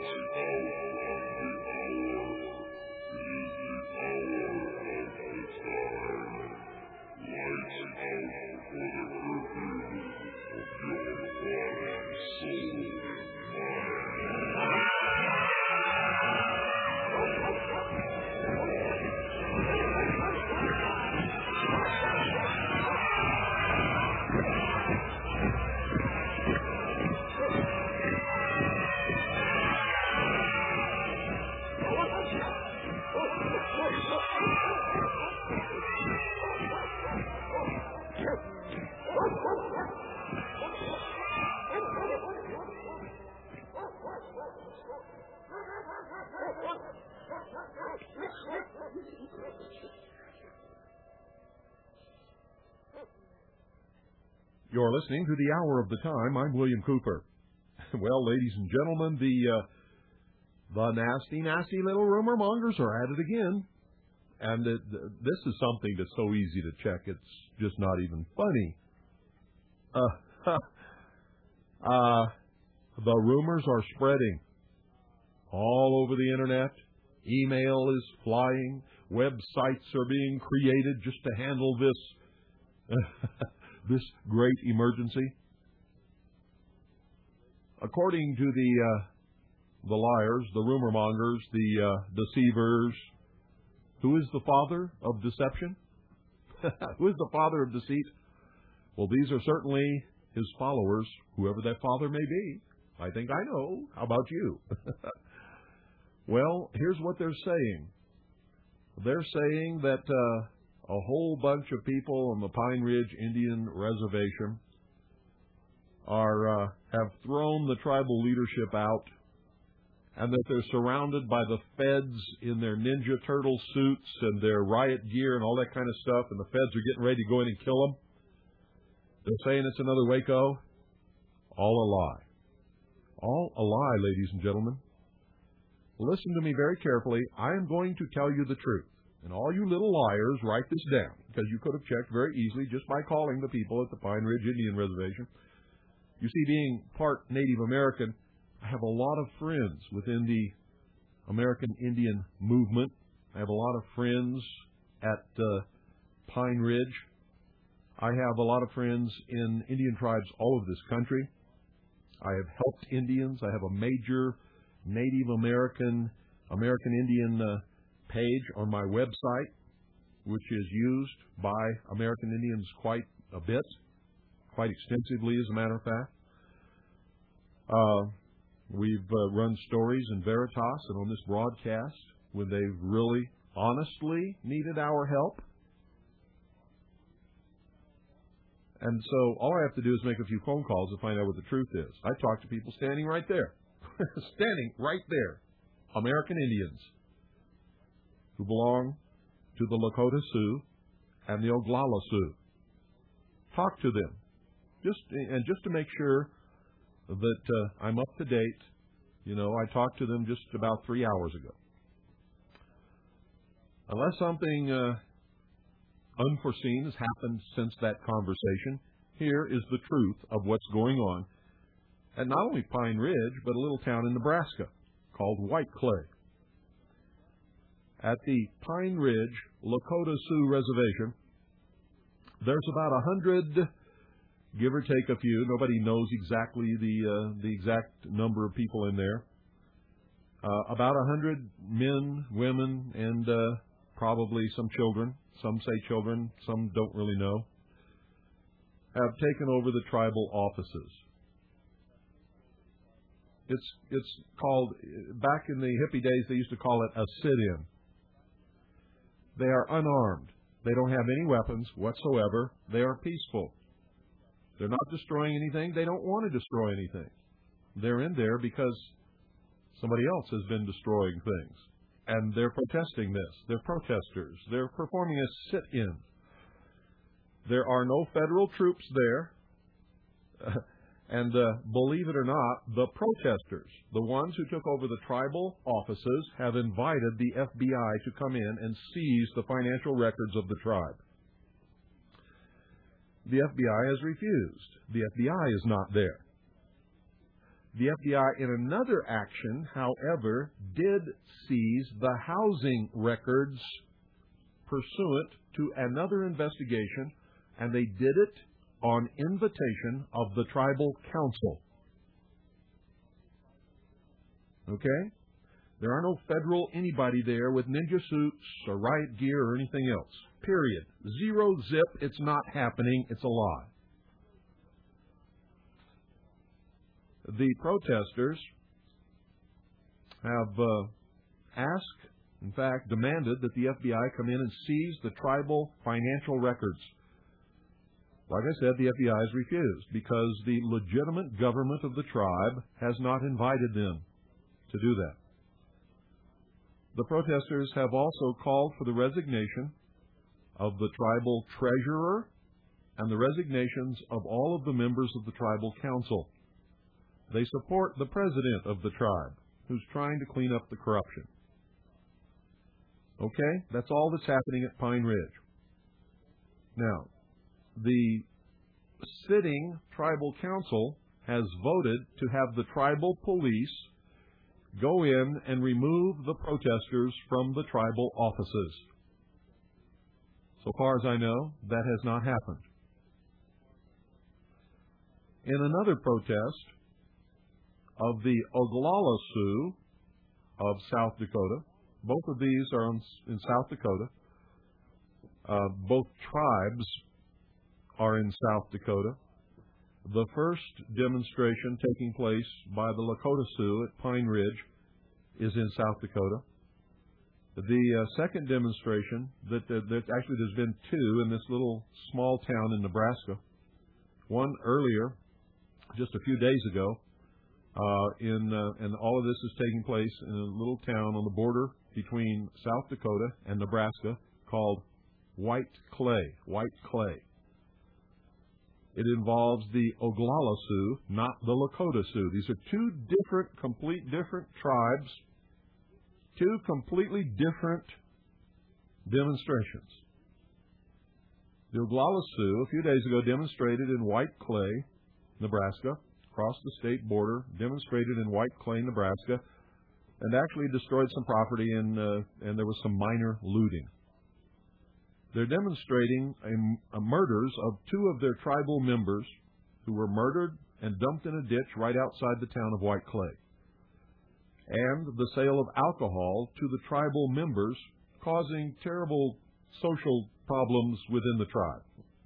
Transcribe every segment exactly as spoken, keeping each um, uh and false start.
You're listening to the Hour of the Time. I'm William Cooper. Well, ladies and gentlemen, the uh, the nasty, nasty little rumor mongers are at it again. And it, this is something that's so easy to check, it's just not even funny. Uh, uh, the rumors are spreading all over the Internet. Email is flying. Websites are being created just to handle this, this great emergency. According to the uh, the liars, the rumor mongers, the uh, deceivers, who is the father of deception? Who is the father of deceit? Well, these are certainly his followers, whoever that father may be. I think I know. How about you? Well, here's what they're saying. They're saying that uh, a whole bunch of people on the Pine Ridge Indian Reservation are uh, have thrown the tribal leadership out, and that they're surrounded by the feds in their Ninja Turtle suits and their riot gear and all that kind of stuff, and the feds are getting ready to go in and kill them. They're saying it's another Waco. All a lie. All a lie, ladies and gentlemen. Listen to me very carefully. I am going to tell you the truth. And all you little liars, write this down, because you could have checked very easily just by calling the people at the Pine Ridge Indian Reservation. You see, being part Native American, I have a lot of friends within the American Indian movement. I have a lot of friends at uh, Pine Ridge. I have a lot of friends in Indian tribes all over this country. I have helped Indians. I have a major Native American, American Indian uh, page on my website, which is used by American Indians quite a bit, quite extensively, as a matter of fact. Uh, we've uh, run stories in Veritas and on this broadcast when they've really, honestly needed our help. And so all I have to do is make a few phone calls to find out what the truth is. I talk to people standing right there. Standing right there. American Indians who belong to the Lakota Sioux and the Oglala Sioux. Talk to them. Just and just to make sure that uh, I'm up to date, you know, I talked to them just about three hours ago. Unless something uh, unforeseen has happened since that conversation, here is the truth of what's going on at not only Pine Ridge, but a little town in Nebraska called White Clay. At the Pine Ridge Lakota Sioux Reservation, there's about a hundred, give or take a few. Nobody knows exactly the uh, the exact number of people in there. Uh, about a hundred men, women, and uh, probably some children. Some say children, some don't really know. Have taken over the tribal offices. It's it's called, back in the hippie days, they used to call it a sit-in. They are unarmed. They don't have any weapons whatsoever. They are peaceful. They're not destroying anything. They don't want to destroy anything. They're in there because somebody else has been destroying things. And they're protesting this. They're protesters. They're performing a sit-in. There are no federal troops there. And uh, believe it or not, the protesters, the ones who took over the tribal offices, have invited the F B I to come in and seize the financial records of the tribe. The F B I has refused. The F B I is not there. The F B I, in another action, however, did seize the housing records pursuant to another investigation, and they did it on invitation of the tribal council. Okay? There are no federal anybody there with ninja suits or riot gear or anything else. Period. Zero zip. It's not happening. It's a lie. The protesters have uh, asked, in fact, demanded that the F B I come in and seize the tribal financial records. Like I said, the F B I has refused because the legitimate government of the tribe has not invited them to do that. The protesters have also called for the resignation of the tribal treasurer and the resignations of all of the members of the tribal council. They support the president of the tribe, who's trying to clean up the corruption. Okay? That's all that's happening at Pine Ridge. Now, the sitting tribal council has voted to have the tribal police go in and remove the protesters from the tribal offices. So far as I know, that has not happened. In another protest of the Oglala Sioux of South Dakota, both of these are in South Dakota. Uh, both tribes are in South Dakota. The first demonstration taking place by the Lakota Sioux at Pine Ridge is in South Dakota. The uh, second demonstration, that, uh, that actually there's been two in this little small town in Nebraska. One earlier, just a few days ago, uh, in uh, and all of this is taking place in a little town on the border between South Dakota and Nebraska called White Clay. White Clay. It involves the Oglala Sioux, not the Lakota Sioux. These are two different, complete different tribes, two completely different demonstrations. The Oglala Sioux, a few days ago, demonstrated in White Clay, Nebraska, across the state border, demonstrated in White Clay, Nebraska, and actually destroyed some property, and, uh, and there was some minor looting. They're demonstrating a, a murders of two of their tribal members who were murdered and dumped in a ditch right outside the town of White Clay, and the sale of alcohol to the tribal members, causing terrible social problems within the tribe.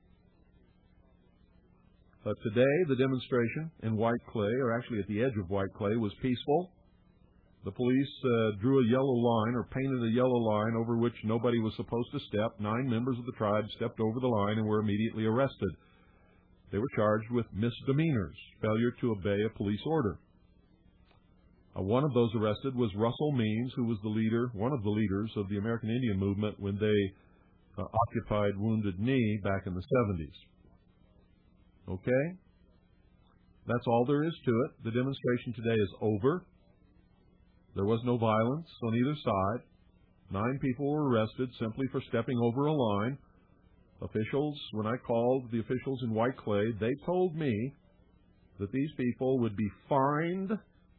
Uh, today, the demonstration in White Clay, or actually at the edge of White Clay, was peaceful. The police uh, drew a yellow line, or painted a yellow line, over which nobody was supposed to step. Nine members of the tribe stepped over the line and were immediately arrested. They were charged with misdemeanors, failure to obey a police order. Uh, one of those arrested was Russell Means, who was the leader, one of the leaders of the American Indian movement when they uh, occupied Wounded Knee back in the seventies. Okay? That's all there is to it. The demonstration today is over. There was no violence on either side. Nine people were arrested simply for stepping over a line. Officials, when I called the officials in White Clay, they told me that these people would be fined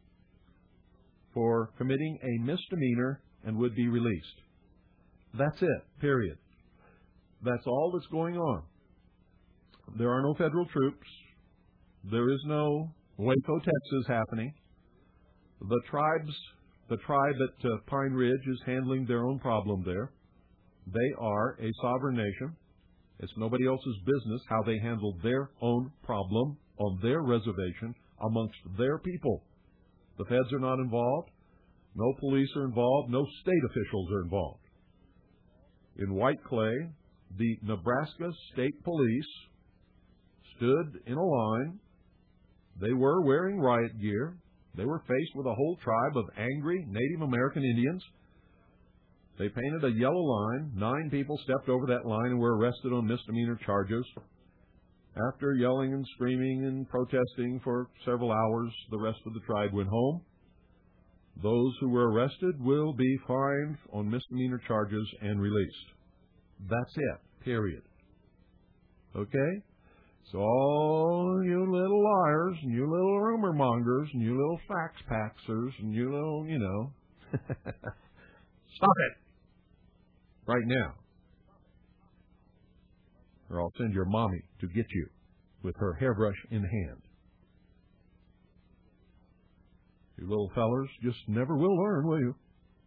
for committing a misdemeanor and would be released. That's it, period. That's all that's going on. There are no federal troops. There is no Waco, Texas happening. The tribes, the tribe at uh, Pine Ridge is handling their own problem there. They are a sovereign nation. It's nobody else's business how they handle their own problem on their reservation amongst their people. The feds are not involved. No police are involved. No state officials are involved. In White Clay, the Nebraska State Police stood in a line. They were wearing riot gear. They were faced with a whole tribe of angry Native American Indians. They painted a yellow line. Nine people stepped over that line and were arrested on misdemeanor charges. After yelling and screaming and protesting for several hours, the rest of the tribe went home. Those who were arrested will be fined on misdemeanor charges and released. That's it, period. Okay? So all you little liars and you little rumor mongers and you little fax paxers and you little, you know, stop it right now, or I'll send your mommy to get you with her hairbrush in hand. You little fellers just never will learn, will you?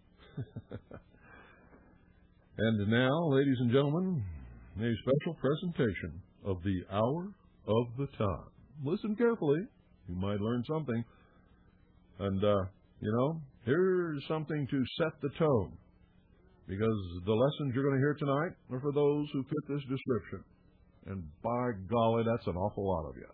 And now, ladies and gentlemen, a special presentation of the Hour of the Time. Listen carefully. You might learn something. And, uh, you know, here's something to set the tone. Because the lessons you're going to hear tonight are for those who fit this description. And by golly, that's an awful lot of you.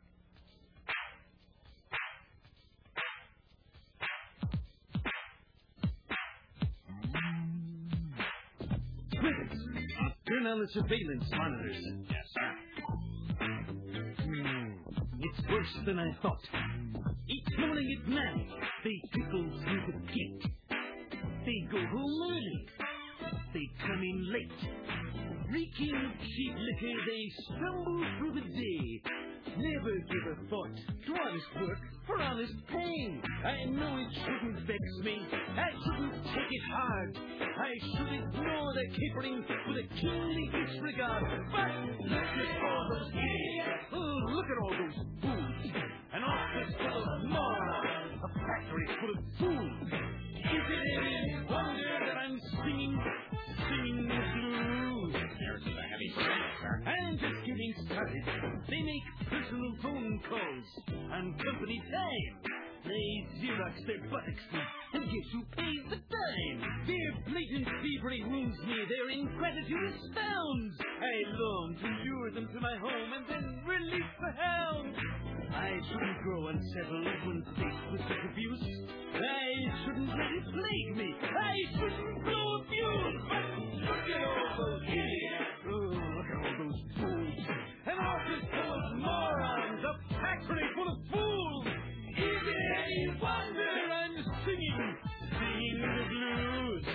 Turn on the surveillance monitors. Yes, sir. Hmm. It's worse than I thought. Each morning at nine, they trickle through the gate. They go home early. They come in late. Reeking of cheap liquor, they stumble through the day. Never give a thought to honest work for honest pay. I know it shouldn't vex me. I shouldn't take it hard. I should ignore their capering with a kingly disregard. But look at all those idiots. Oh, look at all those fools. An office full of morons. A factory full of fools. Is it any wonder that I'm singing, singing the blues? There's a heavy break, sir. I'm just getting started. They make personal phone calls on company time. They Xerox their buttocks and guess who pays the dime? Their blatant thievery wounds me. Their ingratitude astounds. I long to lure them to my home and then release the hounds. I shouldn't grow unsettled when faced with such abuse. I shouldn't let it plague me. I shouldn't blow a fuse. But look at all those idiots. Oh, look at all those fools. An office full of morons. A factory full of fools. Is it any wonder I'm singing, singing the blues?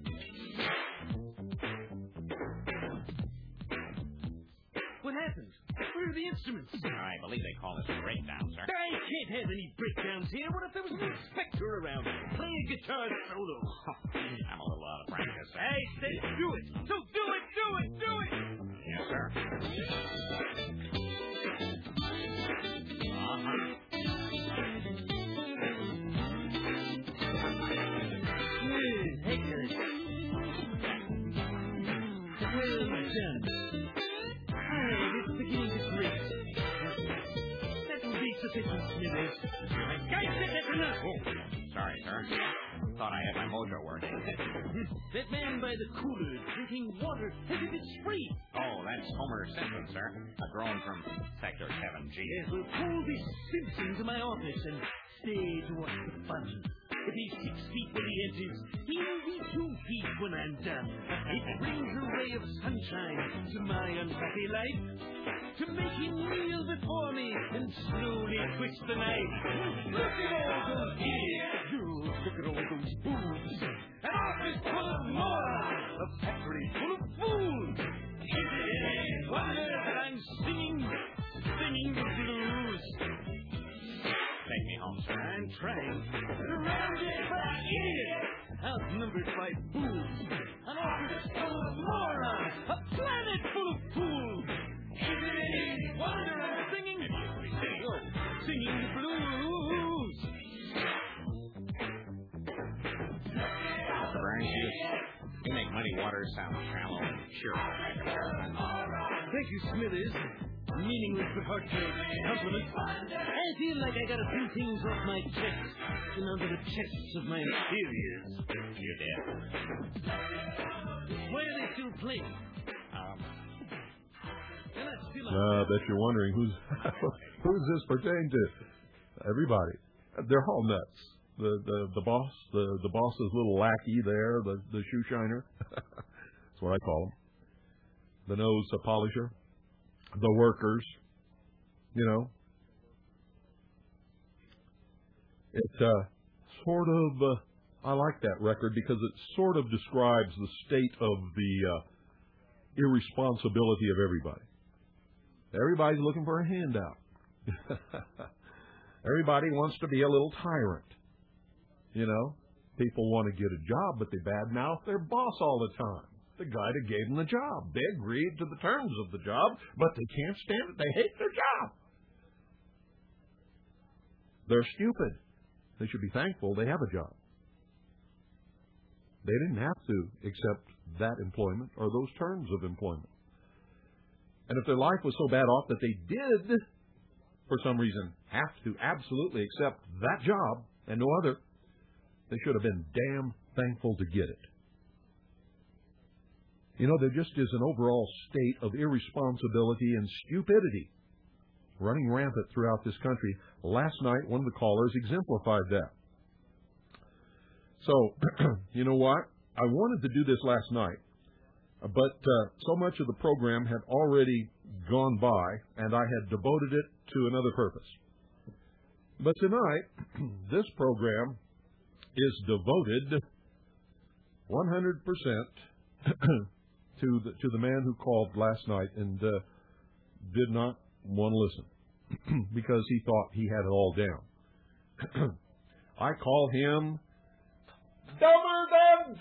What happened? Where are the instruments? I believe they call this a breakdown, sir. I can't have any breakdowns here. What if there was an inspector around? Play a guitar solo. I'm a little out of practice, sir. I said do it. So do it, do it, do it. Yes, sir. Uh-huh. Excellent. Well done. All right, it's beginning to grate. That will be sufficient, Smithers. I said that's enough. Oh, sorry, sir. Thought I had my mojo working. That man by the cooler drinking water as if it's free. Oh, that's Homer Simpson, sir. A drone from Sector seven G. Yes, we'll pull this Simpson to my office and stay to watch the fun. If he's six feet when he enters, he'll be two feet when I'm done. It brings a ray of sunshine to my unhappy life, to make him kneel before me and slowly twist the knife. Look at all those idiots! Look at all those fools! An office full of morons! A factory full of fools! Is it any wonder that I'm singing, singing the blues? Take me home, sir. I'm trying. Surrounded by idiots, outnumbered by fools, an office full of morons, a planet full of fools. Is it any wonder I'm singing? Oh, singing the blues. Mister Burns, you, you make muddy waters sound shallow and cheerful by comparison. Thank you, Smithers. Meaningless but heartfelt compliments. I feel like I got a few things off my chest and onto the chests of my inferiors. You did. Why are they still playing? Um, And I feel Uh, like I bet you're wondering who's who's this pertain to? Everybody. They're all nuts. The the the boss, the the boss's little lackey there, the the shoe shiner. That's what I call him. The nose polisher. The workers. You know. It uh, sort of. Uh, I like that record because it sort of describes the state of the uh, irresponsibility of everybody. Everybody's looking for a handout. Everybody wants to be a little tyrant. You know, people want to get a job, but they badmouth their boss all the time. The guy that gave them the job. They agreed to the terms of the job, but they can't stand it. They hate their job. They're stupid. They should be thankful they have a job. They didn't have to accept that employment or those terms of employment. And if their life was so bad off that they did, for some reason, have to absolutely accept that job and no other, they should have been damn thankful to get it. You know, there just is an overall state of irresponsibility and stupidity running rampant throughout this country. Last night, one of the callers exemplified that. So, you know what? I wanted to do this last night, but uh, so much of the program had already gone by, and I had devoted it to another purpose. But tonight, this program is devoted one hundred percent to the to the man who called last night and uh, did not want to listen because he thought he had it all down. I call him dumber than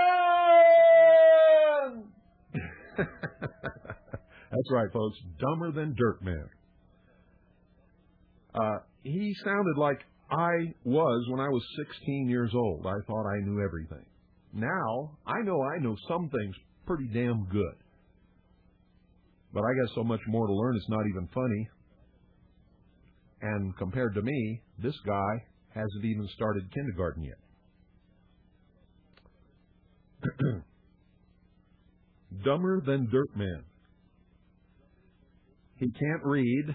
Dirtman! That's right, folks. Dumber than Dirtman. Uh, he sounded like I was when I was sixteen years old. I thought I knew everything. Now, I know I know some things pretty damn good. But I got so much more to learn, it's not even funny. And compared to me, this guy hasn't even started kindergarten yet. Dumber than Dirtman. He can't read,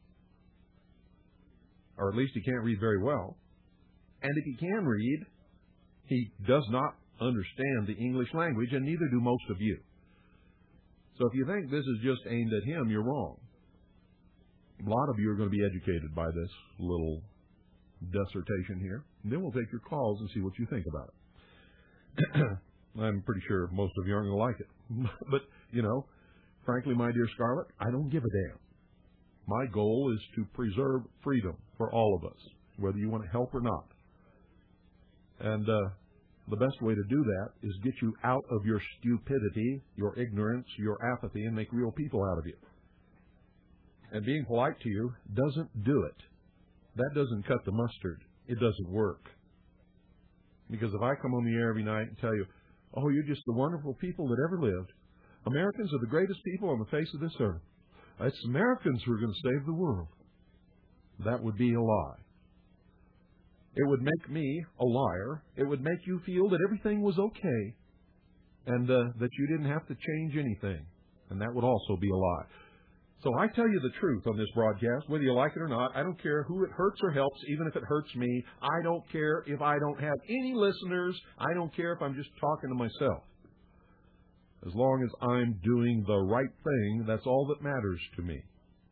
or at least he can't read very well. And if he can read, he does not understand the English language, and neither do most of you. So if you think this is just aimed at him, you're wrong. A lot of you are going to be educated by this little dissertation here. And then we'll take your calls and see what you think about it. I'm pretty sure most of you aren't going to like it. But, you know, frankly, my dear Scarlett, I don't give a damn. My goal is to preserve freedom for all of us, whether you want to help or not. And uh, the best way to do that is get you out of your stupidity, your ignorance, your apathy, and make real people out of you. And being polite to you doesn't do it. That doesn't cut the mustard. It doesn't work. Because if I come on the air every night and tell you, oh, you're just the wonderful people that ever lived. Americans are the greatest people on the face of this earth. It's Americans who are going to save the world. That would be a lie. It would make me a liar. It would make you feel that everything was okay and uh, that you didn't have to change anything. And that would also be a lie. So I tell you the truth on this broadcast, whether you like it or not. I don't care who it hurts or helps, even if it hurts me. I don't care if I don't have any listeners. I don't care if I'm just talking to myself. As long as I'm doing the right thing, that's all that matters to me.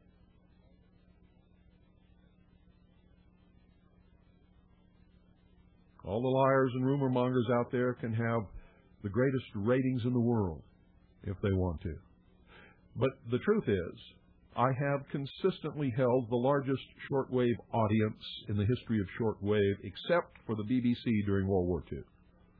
All the liars and rumor mongers out there can have the greatest ratings in the world if they want to. But the truth is, I have consistently held the largest shortwave audience in the history of shortwave, except for the B B C during World War Two.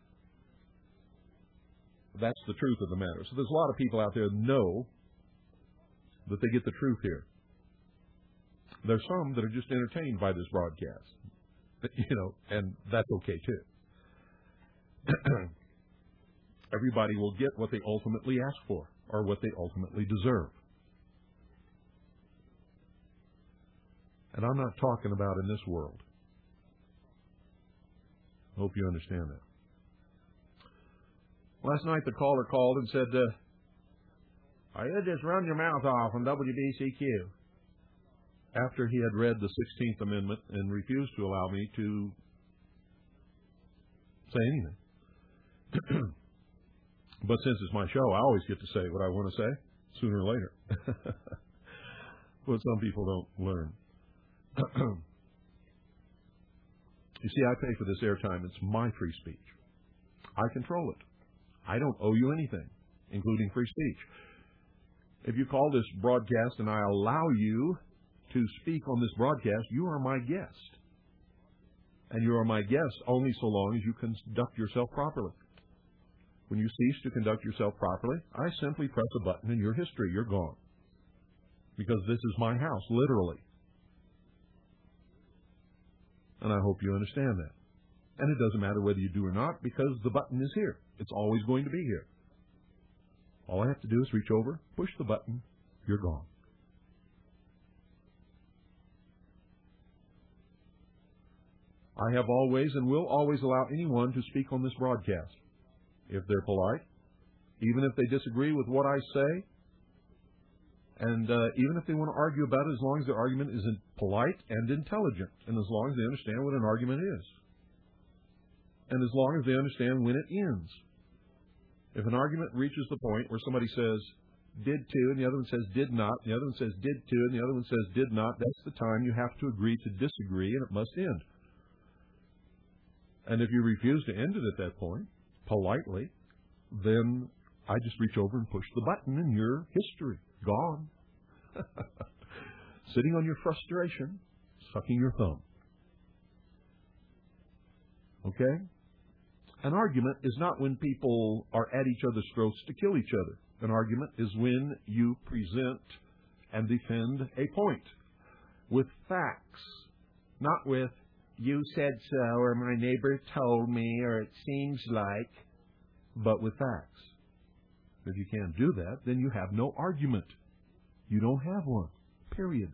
That's the truth of the matter. So there's a lot of people out there who know that they get the truth here. There's some that are just entertained by this broadcast. You know, and that's okay too. Everybody will get what they ultimately ask for, or what they ultimately deserve. And I'm not talking about in this world. I hope you understand that. Last night the caller called and said, uh, you just run your mouth off on W B C Q. After he had read the sixteenth Amendment and refused to allow me to say anything. But since it's my show, I always get to say what I want to say, sooner or later. But some people don't learn. You see, I pay for this airtime. It's my free speech. I control it. I don't owe you anything, including free speech. If you call this broadcast and I allow you to speak on this broadcast, you are my guest. And you are my guest only so long as you conduct yourself properly. When you cease to conduct yourself properly, I simply press a button in your history. You're gone. Because this is my house, literally. And I hope you understand that. And it doesn't matter whether you do or not, because the button is here. It's always going to be here. All I have to do is reach over, push the button, you're gone. I have always and will always allow anyone to speak on this broadcast. If they're polite, even if they disagree with what I say, and uh, even if they want to argue about it, as long as their argument is polite and intelligent, and as long as they understand what an argument is, and as long as they understand when it ends. If an argument reaches the point where somebody says, did to, and the other one says, did not, and the other one says, did to, and the other one says, did not, that's the time you have to agree to disagree, and it must end. And if you refuse to end it at that point, politely, then I just reach over and push the button and you're history. Gone. Sitting on your frustration, sucking your thumb. Okay? An argument is not when people are at each other's throats to kill each other. An argument is when you present and defend a point with facts, not with you said so, or my neighbor told me, or it seems like, but with facts. If you can't do that, then you have no argument. You don't have one. Period.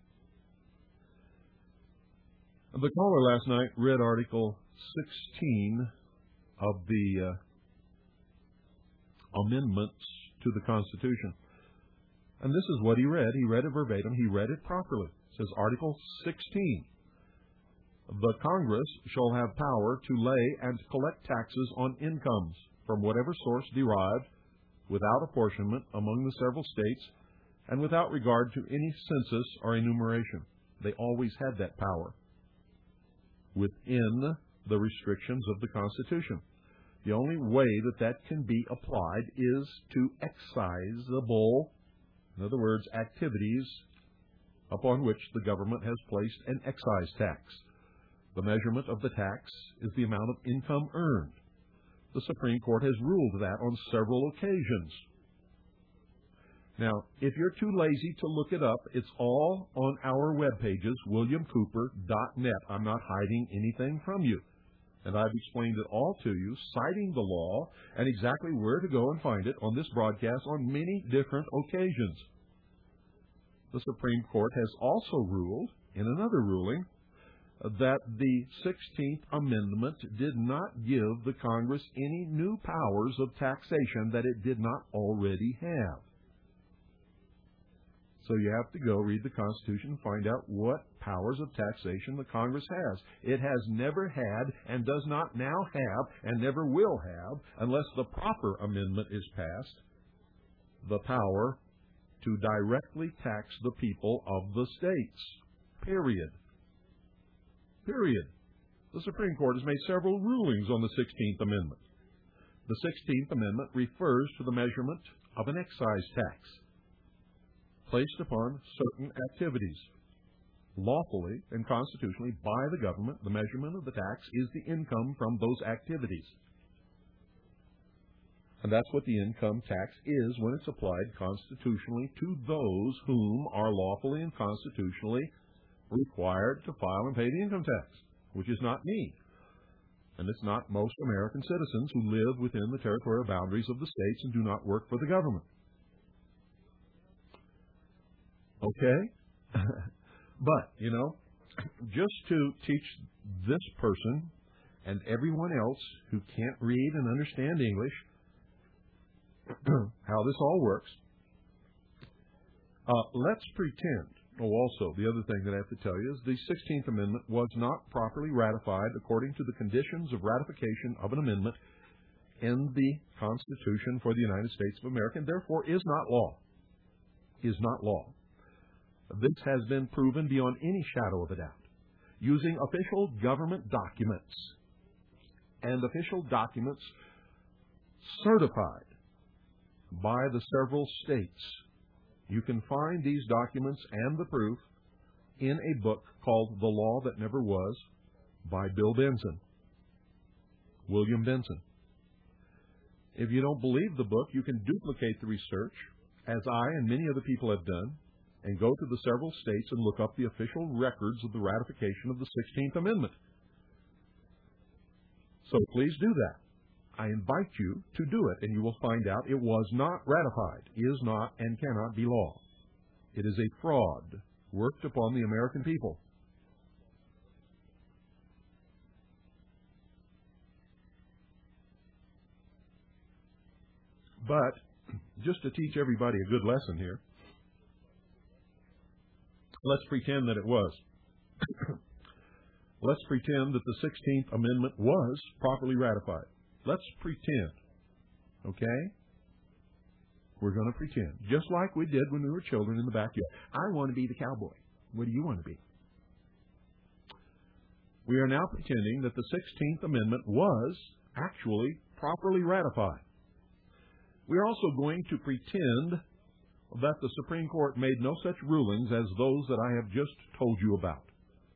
The caller last night read Article sixteen of the uh, amendments to the Constitution. And this is what he read. He read it verbatim. He read it properly. It says Article sixteen. The Congress shall have power to lay and collect taxes on incomes from whatever source derived without apportionment among the several states and without regard to any census or enumeration. They always had that power within the restrictions of the Constitution. The only way that that can be applied is to excisable, in other words, activities upon which the government has placed an excise tax. The measurement of the tax is the amount of income earned. The Supreme Court has ruled that on several occasions. Now, if you're too lazy to look it up, it's all on our web pages, william cooper dot net. I'm not hiding anything from you. And I've explained it all to you, citing the law and exactly where to go and find it on this broadcast on many different occasions. The Supreme Court has also ruled, in another ruling, that the sixteenth Amendment did not give the Congress any new powers of taxation that it did not already have. So you have to go read the Constitution and find out what powers of taxation the Congress has. It has never had and does not now have and never will have, unless the proper amendment is passed, the power to directly tax the people of the states. Period. Period. The Supreme Court has made several rulings on the sixteenth Amendment. The sixteenth Amendment refers to the measurement of an excise tax placed upon certain activities. Lawfully and constitutionally by the government, the measurement of the tax is the income from those activities. And that's what the income tax is when it's applied constitutionally to those whom are lawfully and constitutionally required to file and pay the income tax, which is not me. And it's not most American citizens who live within the territorial boundaries of the states and do not work for the government. Okay? But, you know, just to teach this person and everyone else who can't read and understand English how this all works, uh, let's pretend. Oh, also, the other thing that I have to tell you is the sixteenth Amendment was not properly ratified according to the conditions of ratification of an amendment in the Constitution for the United States of America, and therefore is not law. Is not law. This has been proven beyond any shadow of a doubt, using official government documents and official documents certified by the several states You can find these documents and the proof in a book called The Law That Never Was by Bill Benson, William Benson. If you don't believe the book, you can duplicate the research, as I and many other people have done, and go to the several states and look up the official records of the ratification of the sixteenth Amendment. So please do that. I invite you to do it, and you will find out it was not ratified, is not, and cannot be law. It is a fraud worked upon the American people. But, just to teach everybody a good lesson here, let's pretend that it was. Let's pretend that the sixteenth Amendment was properly ratified. Let's pretend, okay? We're going to pretend, just like we did when we were children in the backyard. I want to be the cowboy. What do you want to be? We are now pretending that the sixteenth Amendment was actually properly ratified. We are also going to pretend that the Supreme Court made no such rulings as those that I have just told you about.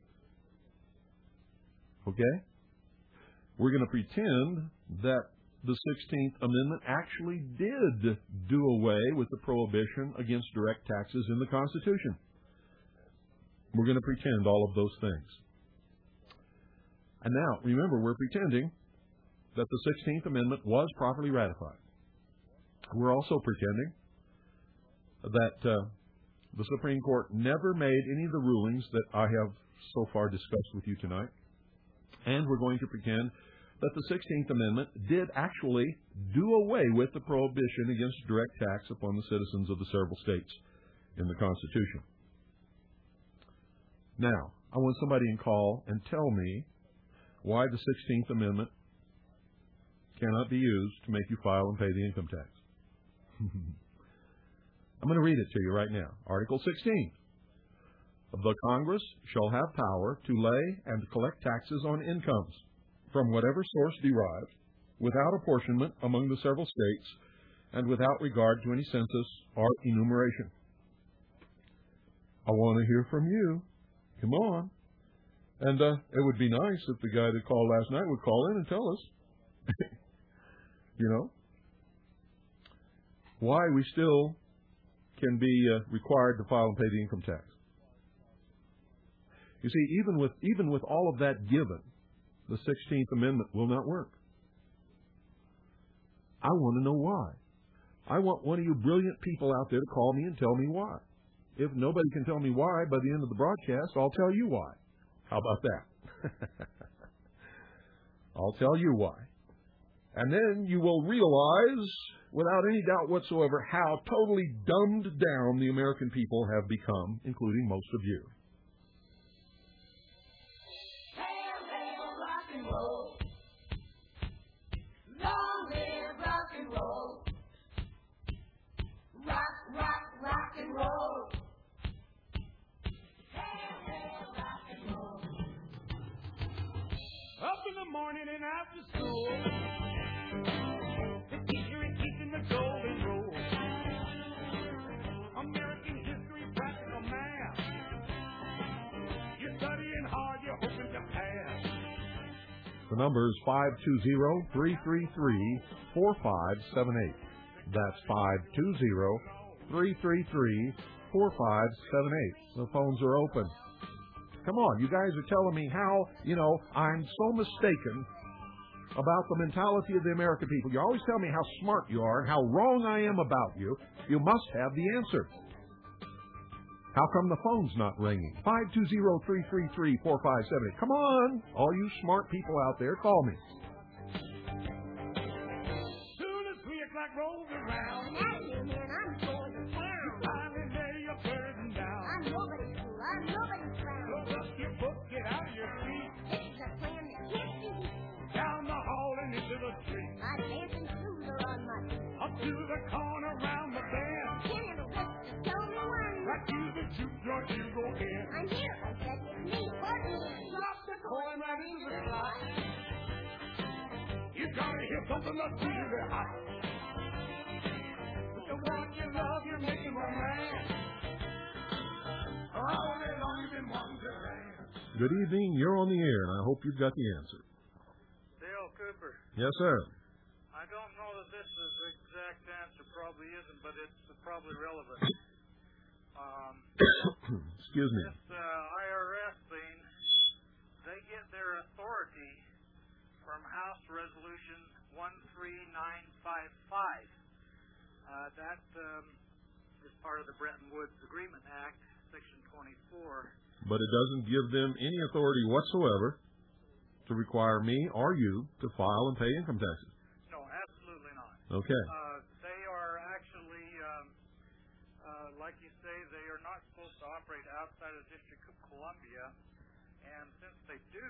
Okay? We're going to pretend that the sixteenth Amendment actually did do away with the prohibition against direct taxes in the Constitution. We're going to pretend all of those things. And now, remember, we're pretending that the sixteenth Amendment was properly ratified. We're also pretending that uh, the Supreme Court never made any of the rulings that I have so far discussed with you tonight. And we're going to pretend that the sixteenth Amendment did actually do away with the prohibition against direct tax upon the citizens of the several states in the Constitution. Now, I want somebody to call and tell me why the sixteenth Amendment cannot be used to make you file and pay the income tax. I'm going to read it to you right now. Article sixteen. The Congress shall have power to lay and collect taxes on incomes from whatever source derived, without apportionment among the several states, and without regard to any census or enumeration. I want to hear from you. Come on. And uh, it would be nice if the guy that called last night would call in and tell us, you know, why we still can be uh, required to file and pay the income tax. You see, even with even with all of that given, the sixteenth Amendment will not work. I want to know why. I want one of you brilliant people out there to call me and tell me why. If nobody can tell me why by the end of the broadcast, I'll tell you why. How about that? I'll tell you why. And then you will realize, without any doubt whatsoever, how totally dumbed down the American people have become, including most of you. Hail, hail, rock and roll. Long live rock and roll. Rock, rock, rock and roll. Hail, hail, rock and roll. Up in the morning and after school, the teacher is teaching the golden rule. American history, practical math. You're studying hard, you're hoping to pass. The number is five two zero, three three three, four five seven eight. That's five two zero, three three three, four five seven eight. The phones are open. Come on, you guys are telling me how, you know, I'm so mistaken about the mentality of the American people. You always tell me how smart you are and how wrong I am about you. You must have the answer. How come the phone's not ringing? five two zero, three three three, four five seven eight. Come on, all you smart people out there, call me. Soon as three o'clock rolls around, Now you hear, I'm going to town. finally lay your burden down. I'm nobody's fool. I'm nobody's clown. Close up your book, get out of your seat, This is a plan that can't be beat. down the hall and into the street, My dancing shoes are on my feet. up to the corner, round the bend. Can't have a place to tell me when. Right to the juke joint you go in. I'm here, I said it's me. Put me in. Drop the coin right into the slot. You gotta hear something that's really hot. The one you love, you're making romance. Good evening. You're on the air, and I hope you've got the answer. Dale Cooper. Yes, sir. I don't know that this is the exact answer. Probably isn't, but it's probably relevant. Um, Excuse me. This uh, I R S thing, they get their authority from House Resolution one three nine five five. Uh, that um, is part of the Bretton Woods Agreement Act, Section twenty-four. But it doesn't give them any authority whatsoever to require me or you to file and pay income taxes. No, absolutely not. Okay. Uh, they are actually, um, uh, like you say, they are not supposed to operate outside of the District of Columbia, and since they do,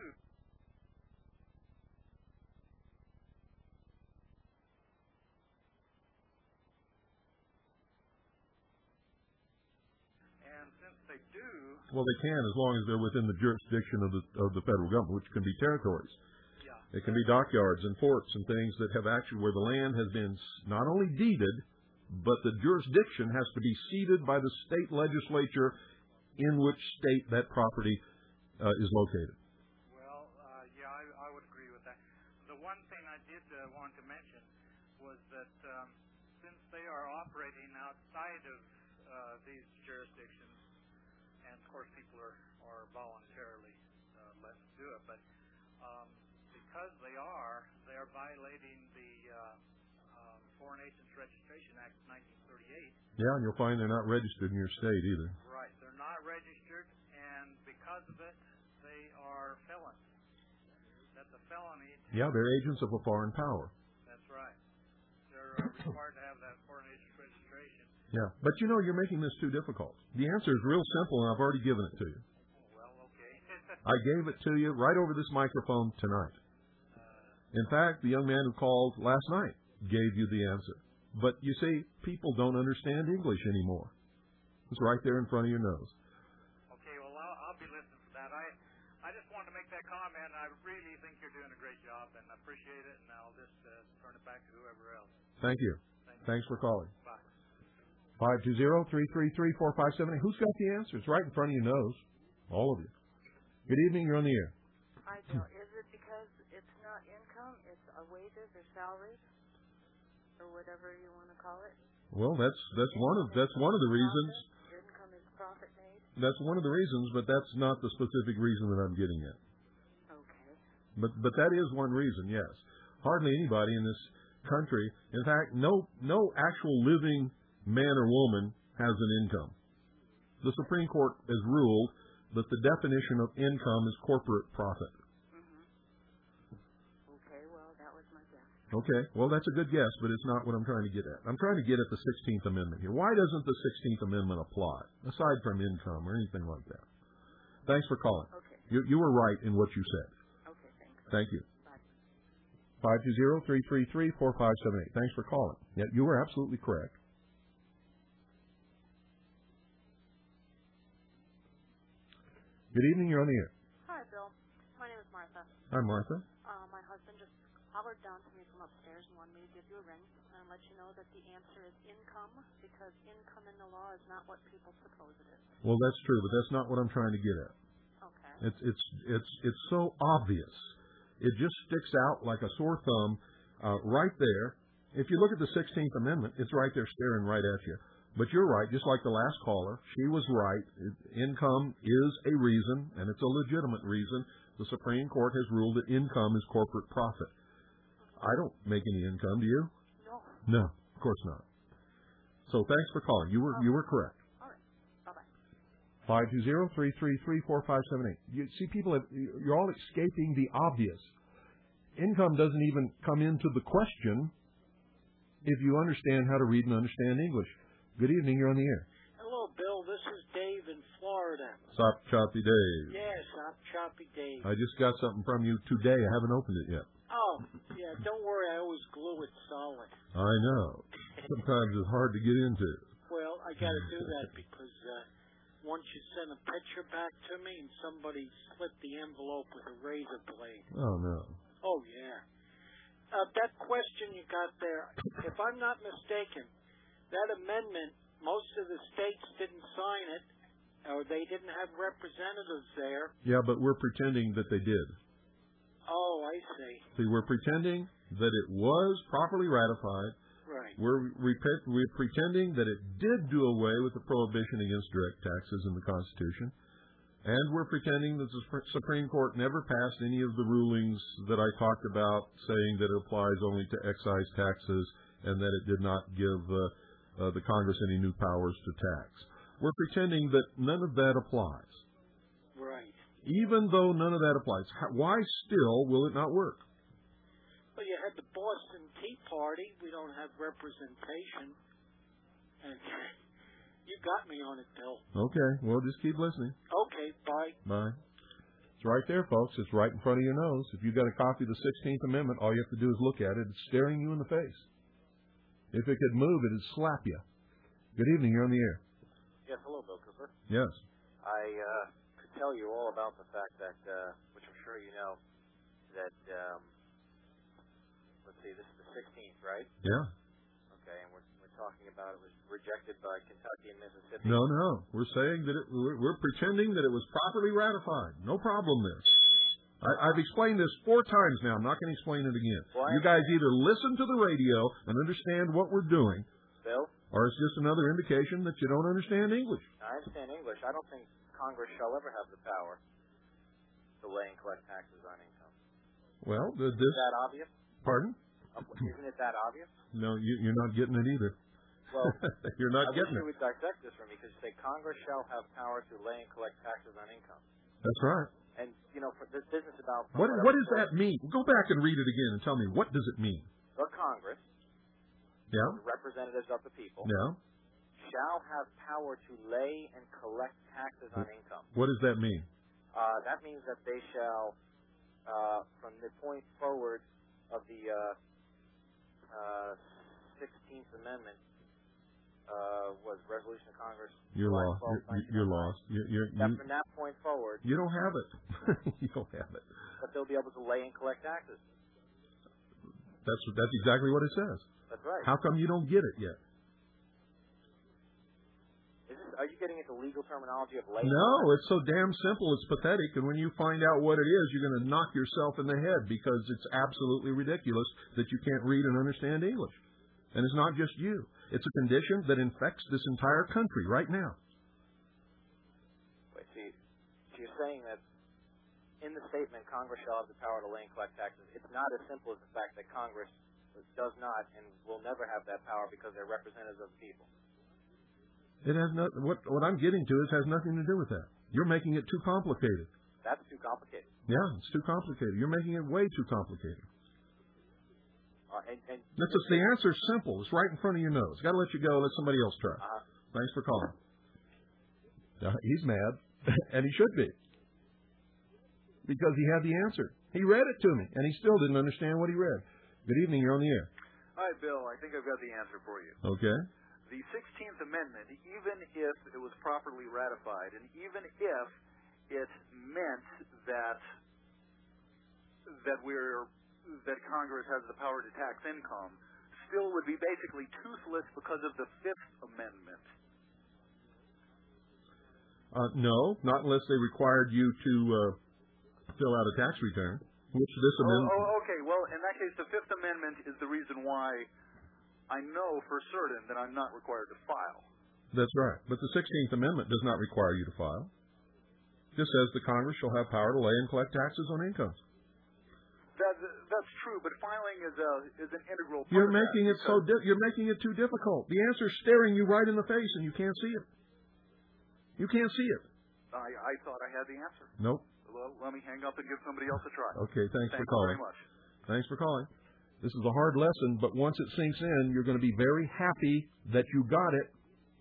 and since they do, Well, they can as long as they're within the jurisdiction of the of the federal government, which can be territories. yeah, It can be dockyards and forts and things that have actually where the land has been s- not only deeded, but the jurisdiction has to be ceded by the state legislature in which state that property uh, is located. well, uh, yeah, I, I would agree with that. The one thing I did uh, want to mention was that um, since they are operating outside of uh, these jurisdictions, and of course people are, are voluntarily uh, let them do it, but um, because they are, they are violating the uh, um, Foreign Agents Registration Act of nineteen thirty-eight. Yeah, and you'll find they're not registered in your state either. Right, they're not registered, and because of it, they are felons. That's a felony. To, Yeah, they're agents of a foreign power. That's right. They're uh, required to have that Foreign Agents Registration. Yeah, but you know, you're making this too difficult. The answer is real simple, and I've already given it to you. Well, okay. I gave it to you right over this microphone tonight. uh, In fact, the young man who called last night gave you the answer. But you see, people don't understand English anymore. It's right there in front of your nose. okay, well, I'll, I'll be listening for that. I, I just wanted to make that comment. I really think you're doing a great job, and I appreciate it, and I'll just uh, turn it back to whoever else. Thank you. Thank you. Thanks for calling. Bye. five two zero, three three three, four five seven eight. Who's got the answer? It's right in front of your nose. All of you. Good evening. You're on the air. Hi, Bill. Is it because it's not income, it's a wages or salaries, or whatever you want to call it? Well, that's that's one of that's one of the reasons. Profit? Income is profit made? That's one of the reasons, but that's not the specific reason that I'm getting at. Okay. But but that is one reason, yes. Hardly anybody in this country, in fact, no no actual living man or woman has an income. The Supreme Court has ruled that the definition of income is corporate profit. Mm-hmm. Okay, well, that was my guess. Okay, well, that's a good guess, but it's not what I'm trying to get at. I'm trying to get at the sixteenth Amendment here. Why doesn't the sixteenth Amendment apply, aside from income or anything like that? Thanks for calling. Okay. You, you were right in what you said. Okay, thanks. Thank you. Bye. five two zero, three three three, four five seven eight. Thanks for calling. Yeah, you were absolutely correct. Good evening. You're on the air. Hi, Bill. My name is Martha. Hi, Martha. Uh, my husband just hollered down to me from upstairs and wanted me to give you a ring and let you know that the answer is income, because income in the law is not what people suppose it is. Well, that's true, but that's not what I'm trying to get at. Okay. It's it's it's it's so obvious. It just sticks out like a sore thumb uh, right there. If you look at the sixteenth Amendment, it's right there staring right at you. But you're right, just like the last caller, she was right. It, income is a reason, and it's a legitimate reason. The Supreme Court has ruled that income is corporate profit. I don't make any income, do you? No. No, of course not. So thanks for calling. You were you were correct. All right. Bye-bye. Five two zero three three three four five seven eight. You see, people, have, you're all escaping the obvious. Income doesn't even come into the question if you understand how to read and understand English. Good evening. You're on the air. Hello, Bill. This is Dave in Florida. Sop Choppy Dave. Yes, I'm Choppy Dave. I just got something from you today. I haven't opened it yet. Oh, yeah, don't worry. I always glue it solid. I know. Sometimes it's hard to get into. Well, I got to do that because uh, once you send a picture back to me and somebody slit the envelope with a razor blade. Oh, no. Oh, yeah. Uh, that question you got there, if I'm not mistaken, that amendment, most of the states didn't sign it, Or they didn't have representatives there. Yeah, but we're pretending that they did. Oh, I see. See, we're pretending that it was properly ratified. Right. We're, repent, we're pretending that it did do away with the prohibition against direct taxes in the Constitution. And we're pretending that the Supreme Court never passed any of the rulings that I talked about, saying that it applies only to excise taxes and that it did not give uh, uh, the Congress any new powers to tax. We're pretending that none of that applies. Right. Even though none of that applies, why still will it not work? Well, you had the Boston Tea Party. We don't have representation. And you got me on it, Bill. Okay, well, just keep listening. Okay, bye. Bye. It's right there, folks. It's right in front of your nose. If you've got a copy of the sixteenth Amendment, all you have to do is look at it. It's staring you in the face. If it could move, it'd slap you. Good evening. You're on the air. Yes, hello, Bill Cooper. Yes. I uh, could tell you all about the fact that, uh, which I'm sure you know, that, um, let's see, this is the sixteenth, right? Yeah. Okay, and we're, we're talking about it was rejected by Kentucky and Mississippi. No, no. We're saying that it, we're, we're pretending that it was properly ratified. No problem there. I, I've explained this four times now. I'm not going to explain it again. Well, you guys either listen to the radio and understand what we're doing, Bill? or it's just another indication that you don't understand English. I understand English. I don't think Congress shall ever have the power to lay and collect taxes on income. Well, the, this... Is that obvious? Pardon? Uh, isn't it that obvious? No, you, you're not getting it either. Well, you're not I getting wish it. you would dissect this for me, because you say Congress shall have power to lay and collect taxes on income. That's right. And, you know, for this business about... What What does that mean? Go back and read it again and tell me, what does it mean? The Congress, Yeah? the representatives of the people, Yeah? shall have power to lay and collect taxes on income. What does that mean? Uh, that means that they shall, uh, from the point forward of the uh, uh, sixteenth Amendment, uh, was Resolution of Congress. You're July lost. twelfth, You're, you're lost. You're, you're, That you, from that point forward, you don't have it. You don't have it. that they'll be able to lay and collect taxes. That's that's exactly what it says. That's right. How come you don't get it yet? Is this, are you getting into legal terminology of lay? No, it's so damn simple. It's pathetic. And when you find out what it is, you're going to knock yourself in the head, because it's absolutely ridiculous that you can't read and understand English. And it's not just you. It's a condition that infects this entire country right now. Wait, see, so you're saying that in the statement, Congress shall have the power to lay and collect taxes. It's not as simple as the fact that Congress does not and will never have that power because they're representatives of the people. It has not. What what I'm getting to is has nothing to do with that. You're making it too complicated. That's too complicated. Yeah, it's too complicated. You're making it way too complicated. Uh, and, and That's just, the answer's simple. It's right in front of your nose. Got to let you go. Let somebody else try. Uh-huh. Thanks for calling. Uh, he's mad, and he should be, because he had the answer. He read it to me, and he still didn't understand what he read. Good evening. You're on the air. Hi, Bill. I think I've got the answer for you. Okay. The sixteenth Amendment, even if it was properly ratified, and even if it meant that that we're that Congress has the power to tax income, still would be basically toothless because of the Fifth Amendment. Uh, no, not unless they required you to uh, fill out a tax return, which this Oh, amendment... oh, okay. Well, in that case, the Fifth Amendment is the reason why I know for certain that I'm not required to file. That's right. But the sixteenth Amendment does not require you to file. It just says the Congress shall have power to lay and collect taxes on incomes. That, that's true, but filing is a is an integral part You're of making that it so di- you're making it too difficult. The answer's staring you right in the face, and you can't see it. You can't see it. I, I thought I had the answer. Nope. Well, let me hang up and give somebody else a try. Okay, thanks Thank for calling. you very much. Thanks for calling. This is a hard lesson, but once it sinks in, you're going to be very happy that you got it.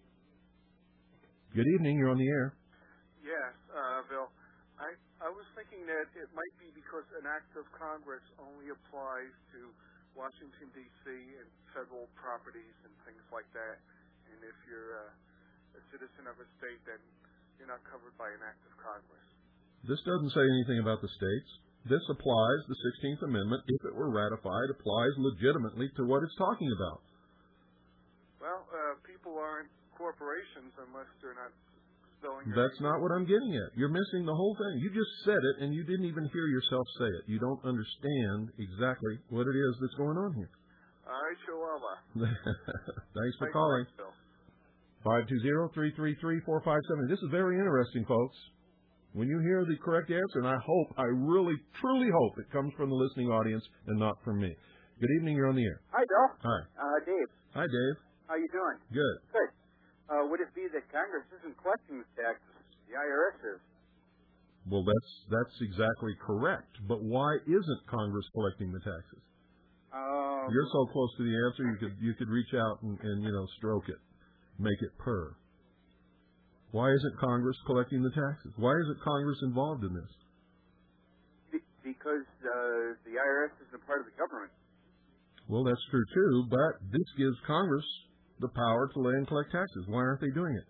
Good evening. You're on the air. Yes, uh, Bill. I, I was thinking that it might be because an act of Congress only applies to Washington, D C and federal properties and things like that. And if you're uh, a citizen of a state, then you're not covered by an act of Congress. This doesn't say anything about the states. This applies, the sixteenth Amendment, if it were ratified, applies legitimately to what it's talking about. Well, uh, people aren't corporations unless they're not spelling. That's not what I'm getting at. You're missing the whole thing. You just said it, and you didn't even hear yourself say it. You don't understand exactly what it is that's going on here. I show Allah. Thanks for calling. five two zero, three three three, four five seven. This is very interesting, folks. When you hear the correct answer, and I hope, I really, truly hope it comes from the listening audience and not from me. Good evening. You're on the air. Hi, Bill. Hi. Uh, Dave. Hi, Dave. How you doing? Good. Good. Uh, would it be that Congress isn't collecting the taxes? The I R S is. Well, that's that's exactly correct. But why isn't Congress collecting the taxes? Um, You're so close to the answer, you could you could reach out and, and you know stroke it, make it purr. Why isn't Congress collecting the taxes? Why isn't Congress involved in this? be- because uh, the I R S isn't part of the government. Well, that's true too, but this gives Congress the power to lay and collect taxes. Why aren't they doing it?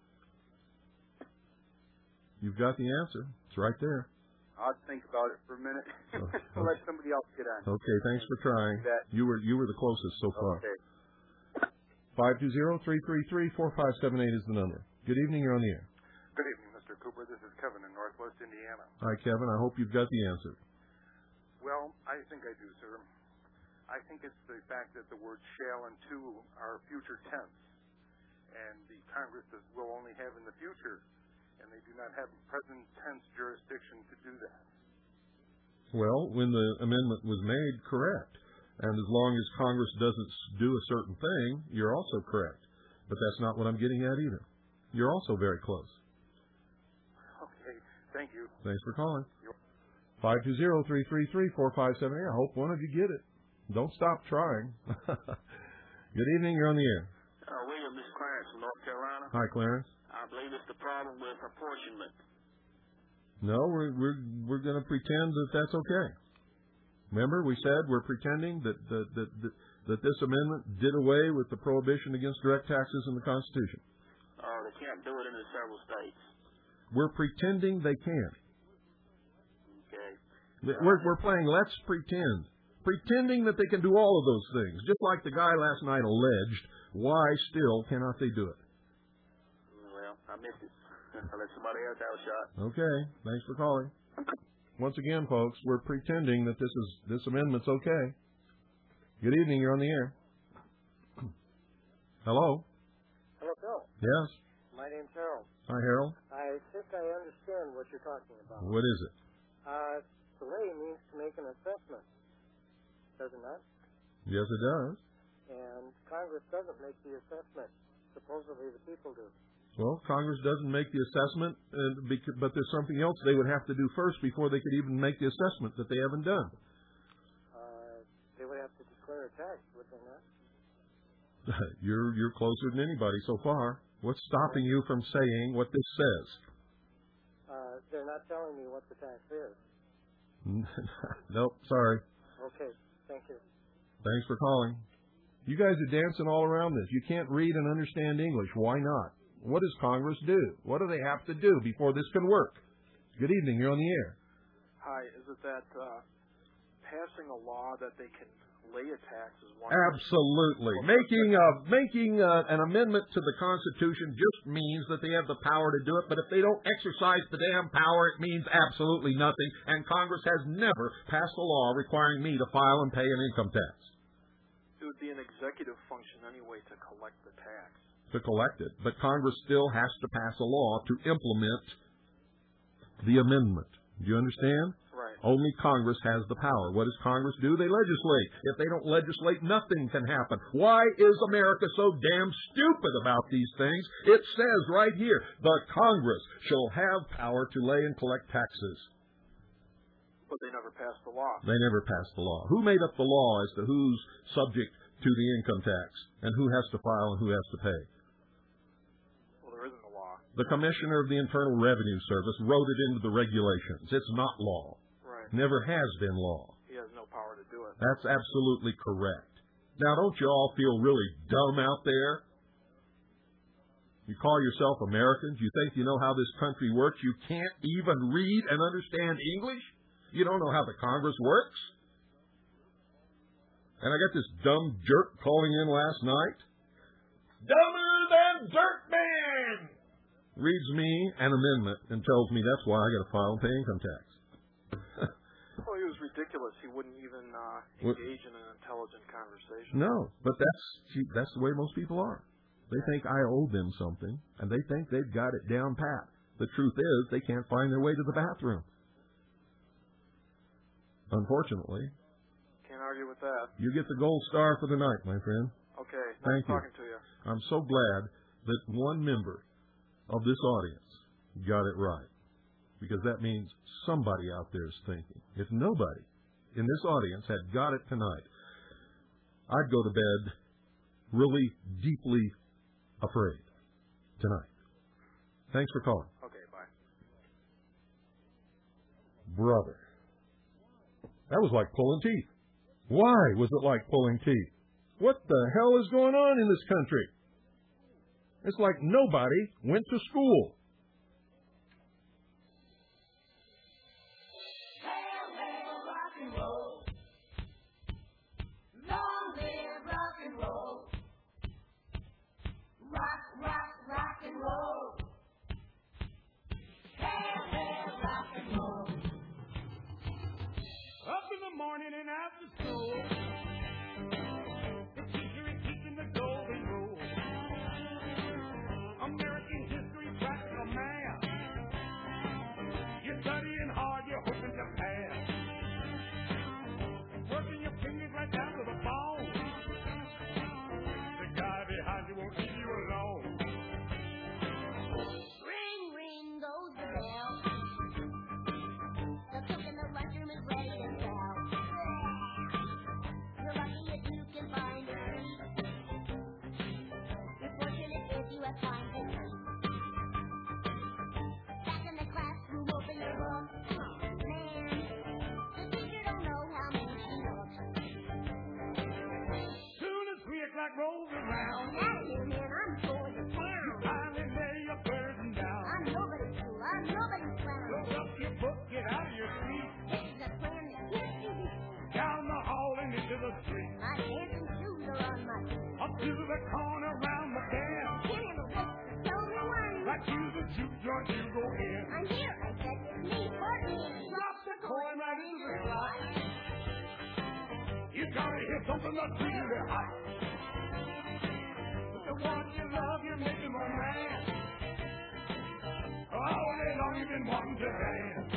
You've got the answer. It's right there. I'll think about it for a minute. Oh, Let somebody else get on. Okay, thanks for trying. That. You were you were the closest so far. Okay. Five two zero three three three four five seven eight is the number. Good evening. You're on the air. Good evening, Mister Cooper. This is Kevin in Northwest Indiana. Hi, Kevin. I hope you've got the answer. Well, I think I do, sir. I think it's the fact that the words shall and to are future tense, and the Congress does, will only have in the future, and they do not have present tense jurisdiction to do that. Well, when the amendment was made, correct. And as long as Congress doesn't do a certain thing, you're also correct. But that's not what I'm getting at either. You're also very close. Okay, thank you. Thanks for calling. five two zero, three three three, four five seven eight. I hope one of you get it. Don't stop trying. Good evening. You're on the air. Uh, William, this is Clarence from North Carolina. Hi, Clarence. I believe it's the problem with apportionment. No, we're we're we're going to pretend that that's okay. Remember, we said we're pretending that that, that that that this amendment did away with the prohibition against direct taxes in the Constitution. Oh, they can't do it in the several states. We're pretending they can. Okay. We're we're playing let's pretend. Pretending that they can do all of those things. Just like the guy last night alleged, why still cannot they do it? Well, I missed it. I'll let somebody else have a shot. Okay. Thanks for calling. Once again, folks, we're pretending that this is this amendment's okay. Good evening. You're on the air. Hello? Hello, Phil. Yes? My name's Harold. Hi, Harold. I think I understand what you're talking about. What is it? Uh, delay means to make an assessment. Does it not? Yes, it does. And Congress doesn't make the assessment. Supposedly the people do. Well, Congress doesn't make the assessment, and bec- but there's something else they would have to do first before they could even make the assessment that they haven't done. Uh, they would have to declare a tax, would they not? you're you're closer than anybody so far. What's stopping you from saying what this says? Uh, they're not telling me what the tax is. Nope, sorry. Okay, thank you. Thanks for calling. You guys are dancing all around this. You can't read and understand English. Why not? What does Congress do? What do they have to do before this can work? Good evening. You're on the air. Hi. Is it that uh, passing a law that they can lay a tax is one? Absolutely. Making a, making a, an amendment to the Constitution just means that they have the power to do it, but if they don't exercise the damn power, it means absolutely nothing, and Congress has never passed a law requiring me to file and pay an income tax. It would be an executive function anyway to collect the tax. To collect it, but Congress still has to pass a law to implement the amendment. Do you understand? Right. Only Congress has the power. What does Congress do? They legislate. If they don't legislate, nothing can happen. Why is America so damn stupid about these things? It says right here, the Congress shall have power to lay and collect taxes. But they never passed the law. They never passed the law. Who made up the law as to who's subject to the income tax and who has to file and who has to pay? Well, there isn't a law. The Commissioner of the Internal Revenue Service wrote it into the regulations. It's not law. Right. Never has been law. He has no power to do it. That's absolutely correct. Now, don't you all feel really dumb out there? You call yourself Americans? You think you know how this country works? You can't even read and understand English? You don't know how the Congress works? And I got this dumb jerk calling in last night. Dumber than Dirt Man! reads me an amendment and tells me that's why I got to file and pay income tax. Well, he was ridiculous. He wouldn't even uh, engage in an intelligent conversation. No, but that's that's the way most people are. They think I owe them something, and they think they've got it down pat. The truth is, they can't find their way to the bathroom. Unfortunately. Can't argue with that. You get the gold star for the night, my friend. Okay. Thank nice you. talking to you. I'm so glad that one member of this audience got it right, because that means somebody out there is thinking. If nobody in this audience had got it tonight, I'd go to bed really deeply afraid tonight. Thanks for calling. Okay, bye. Brother. That was like pulling teeth. Why was it like pulling teeth? What the hell is going on in this country? It's like nobody went to school. Morning and after school, the teacher is teaching the golden rule. American history, practical math. You're studying hard, you're hoping to pass. Working your fingers right down to the bone. The guy behind you won't leave you alone. Ring, ring goes the bell. The cook in the lunchroom is ready to sell. Rolls around. Out of here, man, I'm going to town. You finally lay your burden down. I'm nobody's fool, I'm nobody's clown. Roll up your book, get out of your seat. This is a plan that can't be beat. Down the hall and into the street. My dancing shoes are on my feet. Up to the corner, round the bend. Can't have a whisk, tell me one. Right to the juke joint, you go in. I'm here, I said it's me, Courtney. Drop the coin right into the slot. You gotta hear something that's really hot. The one you love, you're making my man. All day long you've been wanting to dance.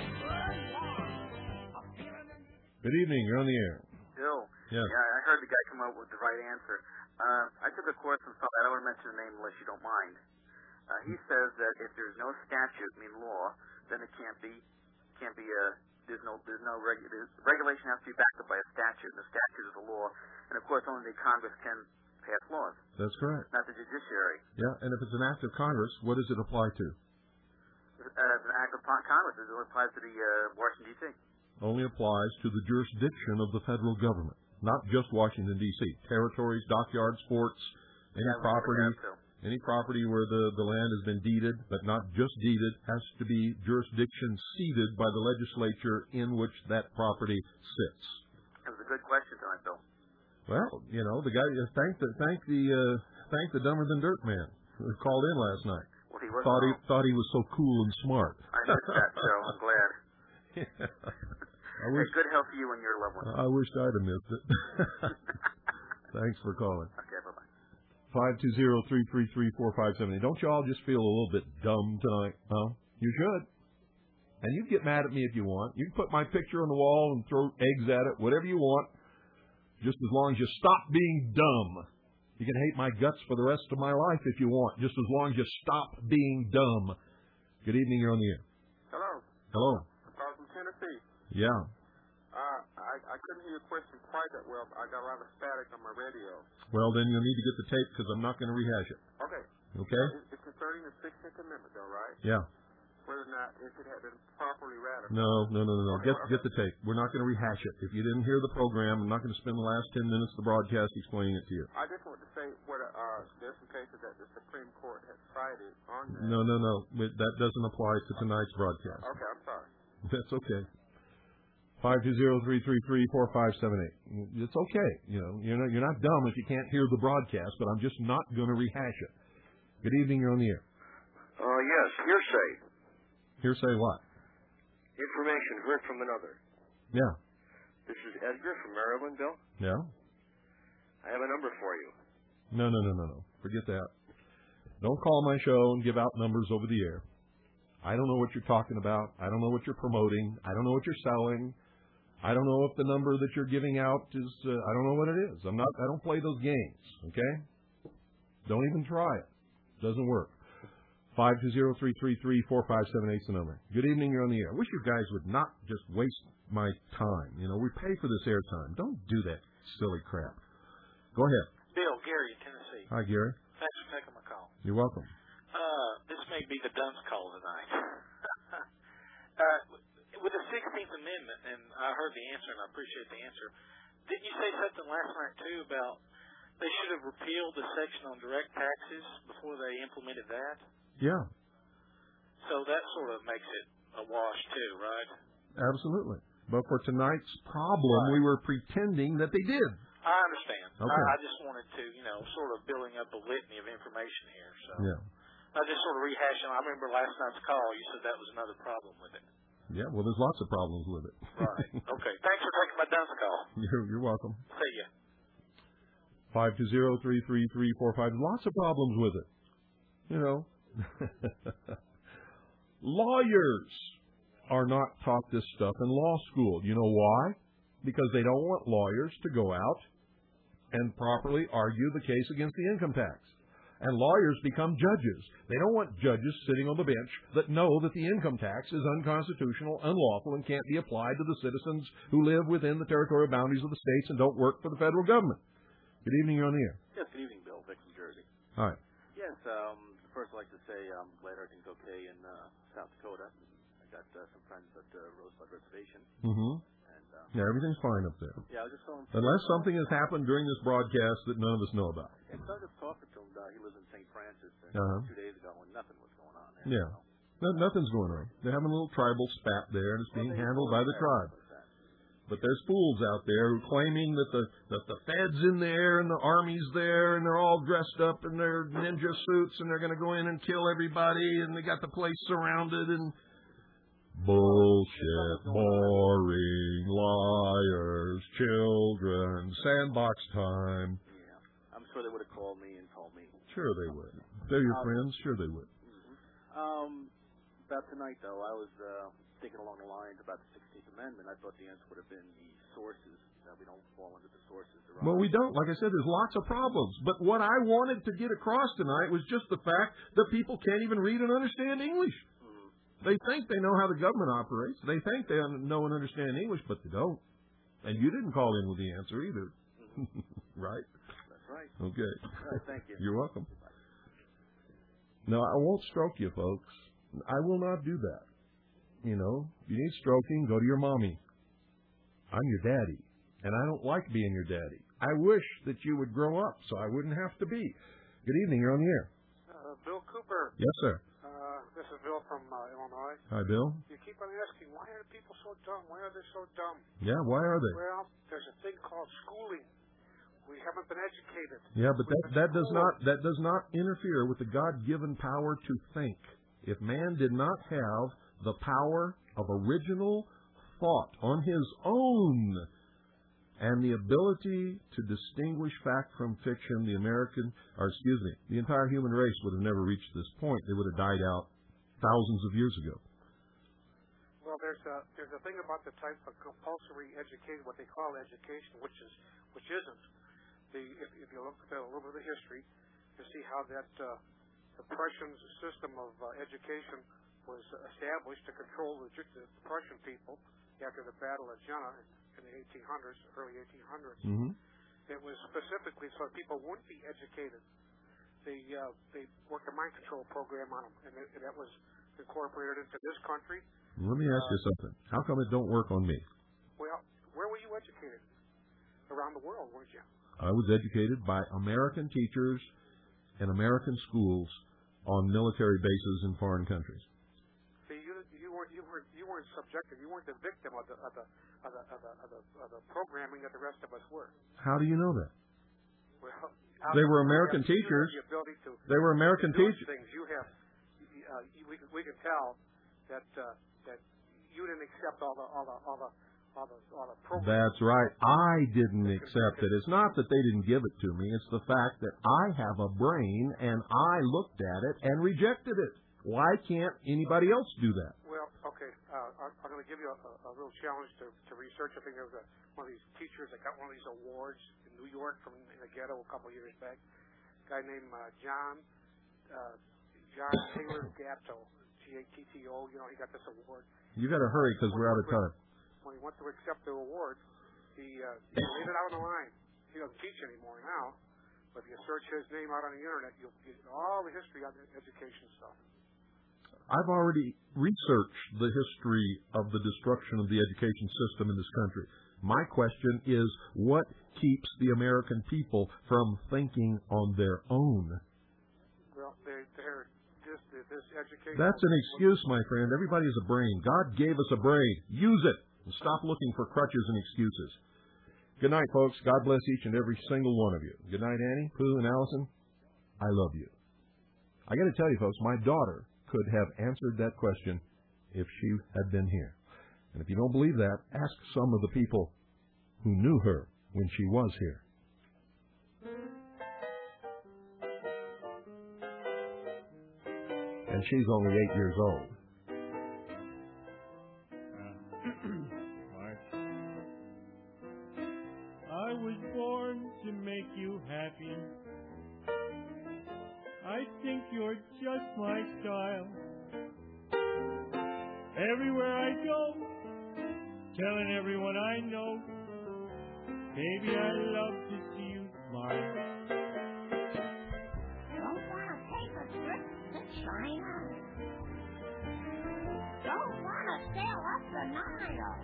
Good evening, you're on the air. Bill. Yes. Yeah, I heard the guy come up with the right answer. Uh, I took a course from somebody, I don't want to mention the name unless you don't mind. Uh, he says that if there's no statute, I mean law, then it can't be, can't be a, there's no, there's no regu- there's, regulation has to be backed up by a statute, and the statute is a law, and of course only the Congress can pass laws. That's correct. Not the judiciary. Yeah, and if it's an act of Congress, what does it apply to? Uh, it's an act of Congress. It only applies to the uh, Washington, D C Only applies to the jurisdiction of the federal government, not just Washington, D C Territories, dockyards, forts, any yeah, property, any property where the, the land has been deeded, but not just deeded, has to be jurisdiction ceded by the legislature in which that property sits. That was a good question tonight, Bill. Well, you know, the guy thank the thank the uh, thank the dumber than dirt man who called in last night. Well, he was thought he wrong. thought he was so cool and smart. I missed that show. I'm glad. Yeah. I Hey, wish good health to you and your loved ones. I wished I'd have missed it. Thanks for calling. Okay, bye bye. Five two zero three three three four five seven eight. Don't you all just feel a little bit dumb tonight? Huh? You should. And you can get mad at me if you want. You can put my picture on the wall and throw eggs at it, whatever you want. Just as long as you stop being dumb. You can hate my guts for the rest of my life if you want, just as long as you stop being dumb. Good evening, you're on the air. Hello. Hello. I'm calling from Tennessee. Yeah. Uh, I, I couldn't hear your question quite that well. I got a lot of static on my radio. Well, then you'll need to get the tape because I'm not going to rehash it. Okay. Okay? It's, it's concerning the sixteenth Amendment, though, right? Yeah. Whether or not if it had been properly ratified. No, no, no, no, no. Okay, Get okay. get the tape. We're not going to rehash it. If you didn't hear the program, I'm not going to spend the last ten minutes of the broadcast explaining it to you. I just want to say what uh, there's some cases that the Supreme Court has cited on that. No, no, no. That doesn't apply to tonight's broadcast. Okay, I'm sorry. That's okay. Five two zero three three three four five seven eight. It's okay. You know, you're not you're not dumb if you can't hear the broadcast, but I'm just not going to rehash it. Good evening. You're on the air. Uh, yes, hearsay. Hearsay what? Information heard from another. Yeah. This is Edgar from Maryland, Bill. Yeah? I have a number for you. No, no, no, no, no. Forget that. Don't call my show and give out numbers over the air. I don't know what you're talking about. I don't know what you're promoting. I don't know what you're selling. I don't know if the number that you're giving out is, uh, I don't know what it is. I'm not, I don't play those games, okay? Don't even try it. Doesn't work. five two zero, three three three, four five seven eight is the number. Good evening, you're on the air. I wish you guys would not just waste my time. You know, we pay for this airtime. Don't do that silly crap. Go ahead. Bill, Gary, Tennessee. Hi, Gary. Thanks for taking my call. You're welcome. Uh, this may be the dunce call tonight. uh, with the sixteenth Amendment, and I heard the answer, and I appreciate the answer. Didn't you say something last night, too, about they should have repealed the section on direct taxes before they implemented that? Yeah. So that sort of makes it a wash, too, right? Absolutely. But for tonight's problem, right. we were pretending that they did. I understand. Okay. I, I just wanted to, you know, sort of building up a litany of information here. So yeah. I just sort of rehashing. I remember last night's call. You said that was another problem with it. Yeah, well, there's lots of problems with it. Right. Okay. Thanks for taking my dunce call. You're, you're welcome. See ya. five two zero, three three three, four five. Lots of problems with it. You know. Lawyers are not taught this stuff in law school. You know why? Because they don't want lawyers to go out and properly argue the case against the income tax. And lawyers become judges. They don't want judges sitting on the bench that know that the income tax is unconstitutional, unlawful, and can't be applied to the citizens who live within the territorial boundaries of the states and don't work for the federal government. Good evening, you're on the air. Yes, good evening, Bill. Vic from Jersey. All right. Yes, um, first I'd like to say I'm glad everything's okay in uh, South Dakota. I got uh, some friends at uh, Rosebud Reservation. Mm-hmm. And, uh, yeah, everything's fine up there. Yeah, I was just calling. Unless something has happened during this broadcast that none of us know about. Yeah, so I was just talking to him. Uh, he lives in Saint Francis and uh-huh. two days ago when nothing was going on there. Yeah. No, nothing's going on. They're having a little tribal spat there, and it's being well, handled by the tribe. But there's fools out there who claiming that the that the Fed's in there and the Army's there and they're all dressed up in their ninja suits and they're going to go in and kill everybody and they got the place surrounded and bullshit, boring, liars, children, sandbox time. Yeah, I'm sure they would have called me and told me. Sure they would. They're your um, friends. Sure they would. Mm-hmm. Um, about tonight though, I was uh, thinking along the lines about the sixteenth Amendment. I thought the answer would have been the sources, that we don't fall under the sources. Well, we don't. Like I said, there's lots of problems. But what I wanted to get across tonight was just the fact that people can't even read and understand English. Mm-hmm. They think they know how the government operates. They think they know and understand English, but they don't. And you didn't call in with the answer either. Mm-hmm. Right? That's right. Okay. All right, thank you. You're welcome. No, I won't stroke you, folks. I will not do that. You know, you need stroking, go to your mommy. I'm your daddy, and I don't like being your daddy. I wish that you would grow up so I wouldn't have to be. Good evening, you're on the air. Uh, Bill Cooper. Yes, sir. Uh, this is Bill from uh, Illinois. Hi, Bill. You keep on asking, why are people so dumb? Why are they so dumb? Yeah, why are they? Well, there's a thing called schooling. We haven't been educated. Yeah, but that, that does not that does not interfere with the God-given power to think. If man did not have the power of original thought on his own and the ability to distinguish fact from fiction, the American, or excuse me, the entire human race would have never reached this point. They would have died out thousands of years ago. Well, there's a there's a thing about the type of compulsory education, what they call education, which is which isn't. The if, if you look at a little bit of the history, you see how that uh, the Prussian system of uh, education was established to control the, the Prussian people after the Battle of Jena in the eighteen hundreds, early eighteen hundreds. Mm-hmm. It was specifically so people wouldn't be educated. They uh, they worked a mind control program on them, and, it, and that was incorporated into this country. Let me ask uh, you something. How come it don't work on me? Well, where were you educated? Around the world, weren't you? I was educated by American teachers in American schools on military bases in foreign countries. See, you you weren't you weren't you weren't subjected. You weren't the victim of the of the of the of the, of the, of the programming that the rest of us were. How do you know that? Well, they were American teachers. The ability to they were American teachers. Things you have. uh, we could we could tell that uh, that you didn't accept all the all the all the all the, all the programs. That's right. I didn't accept it. It's not that they didn't give it to me. It's the fact that I have a brain and I looked at it and rejected it. Why can't anybody else do that? Well, okay. Uh, I'm, I'm going to give you a, a, a little challenge to, to research. I think there was a, one of these teachers that got one of these awards in New York from in the ghetto a couple of years back. A guy named uh, John uh, John Taylor Gatto, G A T T O. You know, he got this award. You got to hurry because we're out of time. When he went to accept the award, he, uh, he laid it out on the line. He doesn't teach anymore now, but if you search his name out on the internet, you'll get all the history on the education stuff. I've already researched the history of the destruction of the education system in this country. My question is, what keeps the American people from thinking on their own? Well, they, they're just this education. That's an excuse, my friend. Everybody has a brain. God gave us a brain. Use it. And stop looking for crutches and excuses. Good night, folks. God bless each and every single one of you. Good night, Annie, Pooh, and Allison. I love you. I got to tell you, folks, my daughter could have answered that question if she had been here. And if you don't believe that, ask some of the people who knew her when she was here. And she's only eight years old. I was born to make you happy. I think you're just my style. Everywhere I go, telling everyone I know, baby, I love to see you smile. Don't want to take a trip to China. Don't want to sail up the Nile.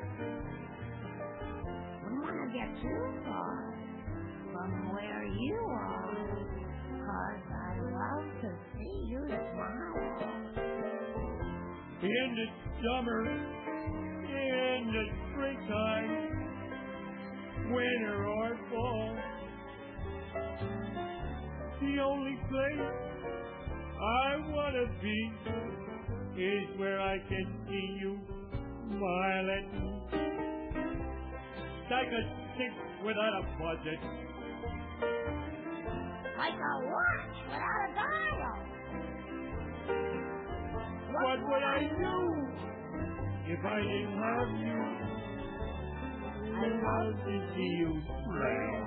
Don't want to get too far from where you are, 'cause I love to see you smile. In the summer, in the springtime, winter or fall, the only place I want to be is where I can see you smiling. Like a stick without a budget. Like a watch without a dial. What would I do if I didn't have you? I love to see you smile.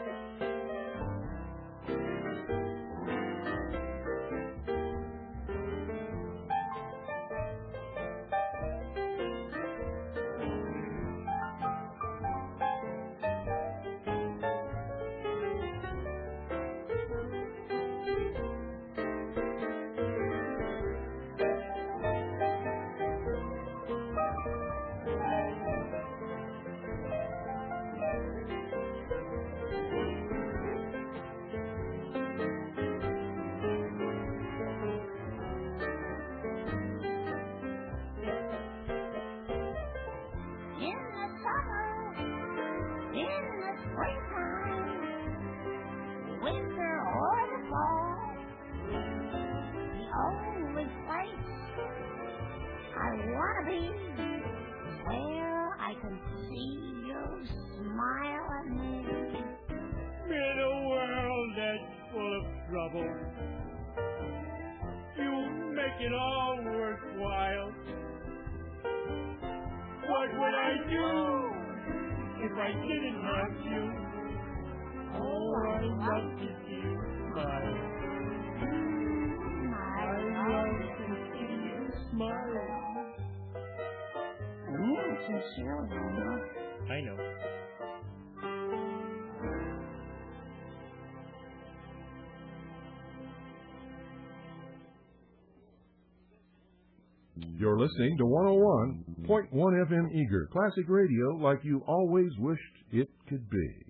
I know. You're listening to one oh one point one F M Eager, classic radio like you always wished it could be.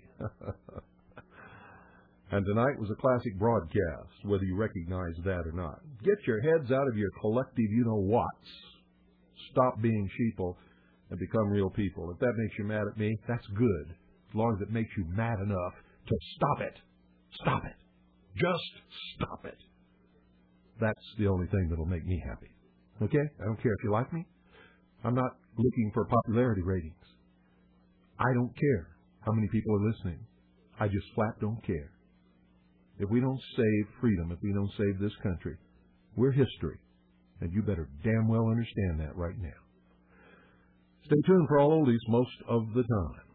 And tonight was a classic broadcast, whether you recognize that or not. Get your heads out of your collective you-know-whats. Stop being sheeple and become real people. If that makes you mad at me, that's good, as long as it makes you mad enough to stop it. Stop it. Just stop it. That's the only thing that'll make me happy. Okay? I don't care if you like me. I'm not looking for popularity ratings. I don't care how many people are listening. I just flat don't care. If we don't save freedom, if we don't save this country, we're history. And you better damn well understand that right now. Stay tuned for all oldies most of the time.